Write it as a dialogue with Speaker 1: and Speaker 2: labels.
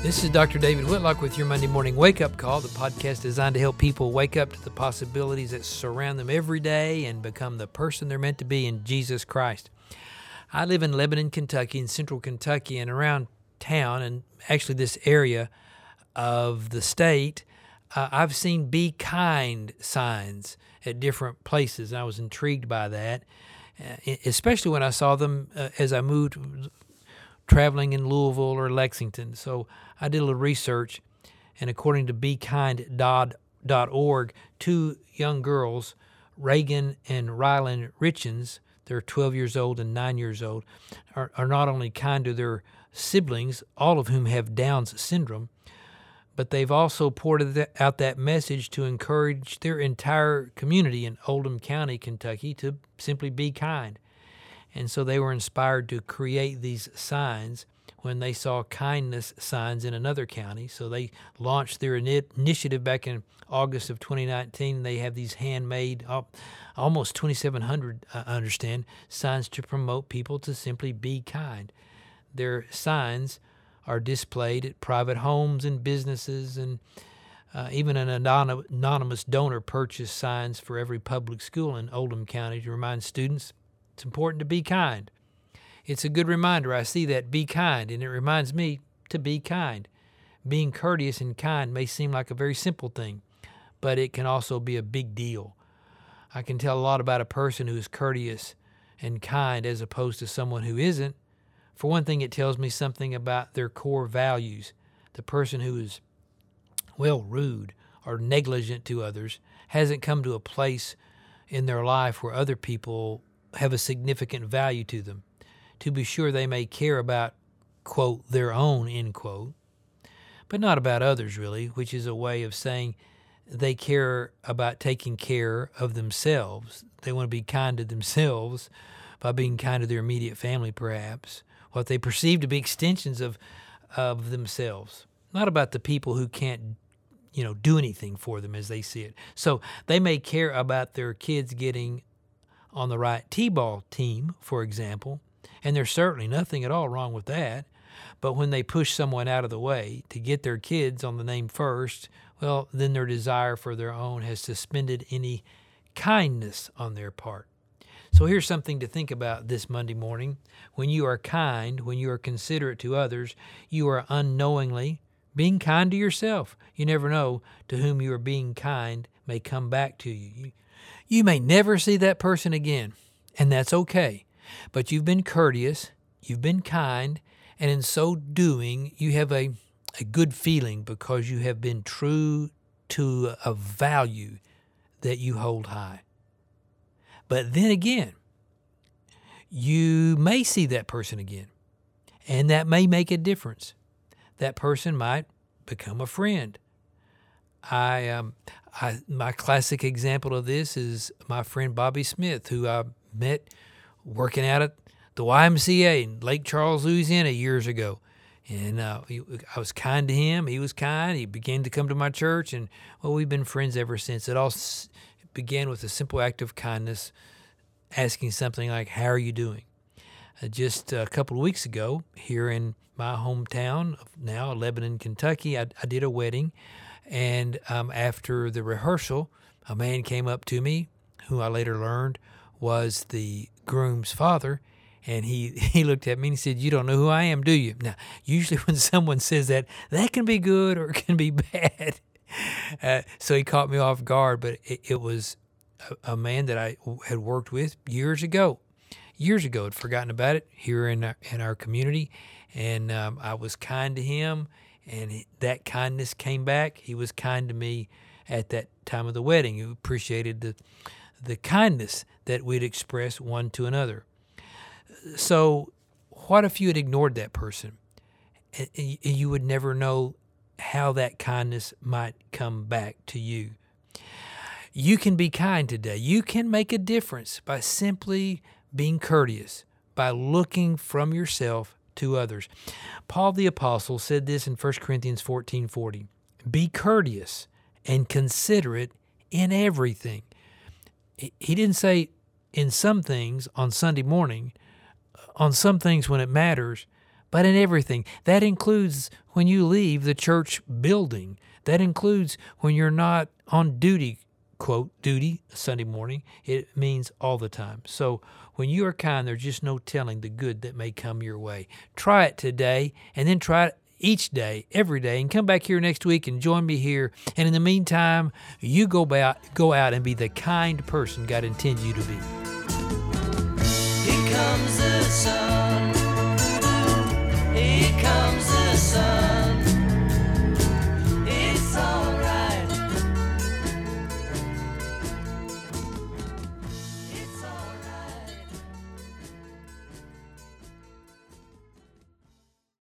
Speaker 1: This is Dr. David Whitlock with your Monday Morning Wake Up Call, the podcast designed to help people wake up to the possibilities that surround them every day and become the person they're meant to be in Jesus Christ. I live in Lebanon, Kentucky, in central Kentucky, and around town, and actually this area of the state, I've seen Be Kind signs at different places. I was intrigued by that, especially when I saw them as I moved traveling in Louisville or Lexington. So I did a little research, and according to BeKind.org, two young girls, Reagan and Rylan Richens, they're 12 years old and 9 years old, are not only kind to their siblings, all of whom have Down's syndrome, but they've also poured out that message to encourage their entire community in Oldham County, Kentucky, to simply be kind. And so they were inspired to create these signs when they saw kindness signs in another county. So they launched their initiative back in August of 2019. They have these handmade, almost 2,700, I understand, signs to promote people to simply be kind. Their signs are displayed at private homes and businesses, and even an anonymous donor purchased signs for every public school in Oldham County to remind students it's important to be kind. It's a good reminder. I see that, be kind, and it reminds me to be kind. Being courteous and kind may seem like a very simple thing, but it can also be a big deal. I can tell a lot about a person who is courteous and kind as opposed to someone who isn't. For one thing, it tells me something about their core values. The person who is, rude or negligent to others hasn't come to a place in their life where other people have a significant value to them. To be sure, they may care about, quote, their own, end quote, but not about others, really, which is a way of saying they care about taking care of themselves. They want to be kind to themselves by being kind to their immediate family, perhaps, what they perceive to be extensions of themselves, not about the people who can't, do anything for them as they see it. So they may care about their kids getting on the right t-ball team, for example, and there's certainly nothing at all wrong with that. But when they push someone out of the way to get their kids on the name first, then their desire for their own has suspended any kindness on their part. So here's something to think about this Monday morning. When you are kind, when you are considerate to others, you are unknowingly being kind to yourself. You never know to whom you are being kind may come back to you. You may never see that person again, and that's okay. But you've been courteous, you've been kind, and in so doing, you have a good feeling because you have been true to a value that you hold high. But then again, you may see that person again, and that may make a difference. That person might become a friend. My classic example of this is my friend Bobby Smith, who I met working out at the YMCA in Lake Charles, Louisiana years ago. And I was kind to him. He was kind. He began to come to my church, and we've been friends ever since. It all began with a simple act of kindness, asking something like, "How are you doing?" Just a couple of weeks ago, here in my hometown of now, Lebanon, Kentucky, I did a wedding. And after the rehearsal, a man came up to me, who I later learned was the groom's father, and he looked at me and he said, "You don't know who I am, do you?" Now, usually when someone says that can be good or it can be bad. So he caught me off guard, but it was a man that I had worked with years ago. I'd forgotten about it here in our community, and I was kind to him. And that kindness came back. He was kind to me at that time of the wedding. He appreciated the kindness that we'd express one to another. So what if you had ignored that person? You would never know how that kindness might come back to you. You can be kind today. You can make a difference by simply being courteous, by looking from yourself to others. Paul the Apostle said this in 1 Corinthians 14:40. Be courteous and considerate in everything. He didn't say in some things on Sunday morning, on some things when it matters, but in everything. That includes when you leave the church building. That includes when you're not on duty, quote, duty, Sunday morning. It means all the time. So when you are kind, there's just no telling the good that may come your way. Try it today, and then try it each day, every day, and come back here next week and join me here. And in the meantime, you go out and be the kind person God intends you to be.
Speaker 2: Here comes the sun. Here comes the sun.